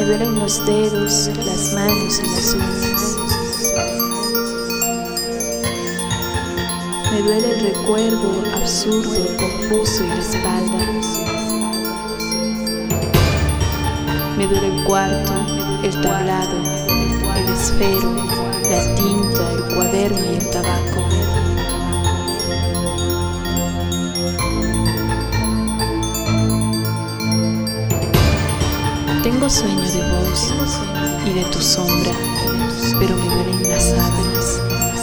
Me duelen los dedos, las manos y las uñas. Me duele el recuerdo absurdo, confuso y la espalda. Me duele el cuarto, el tablado, el esfero, la tinta, el cuaderno y el tabaco. Tengo sueño de vos y de tu sombra, pero me duelen las sábanas.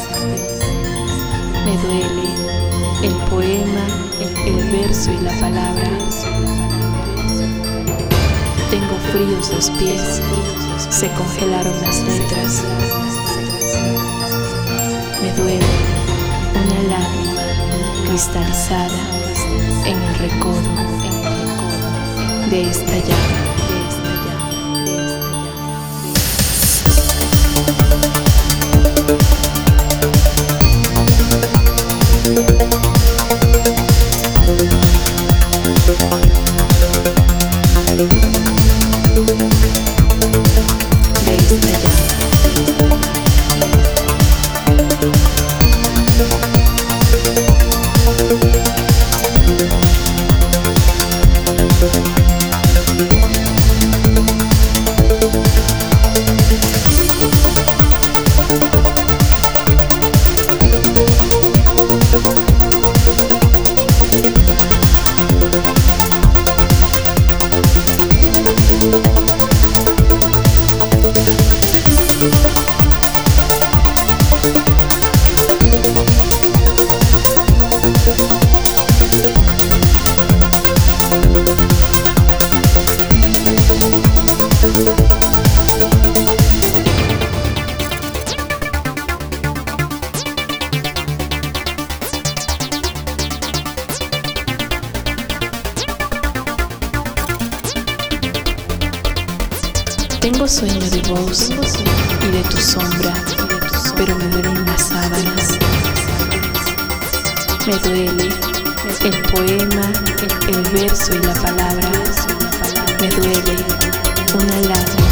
Me duele el poema, el verso y la palabra. Tengo fríos los pies, se congelaron las letras. Me duele una lágrima cristalizada en el recodo de esta llama. Tengo sueño de vos y de tu sombra, pero me duelen las sábanas. Me duele el poema, el verso y la palabra. Me duele una lágrima.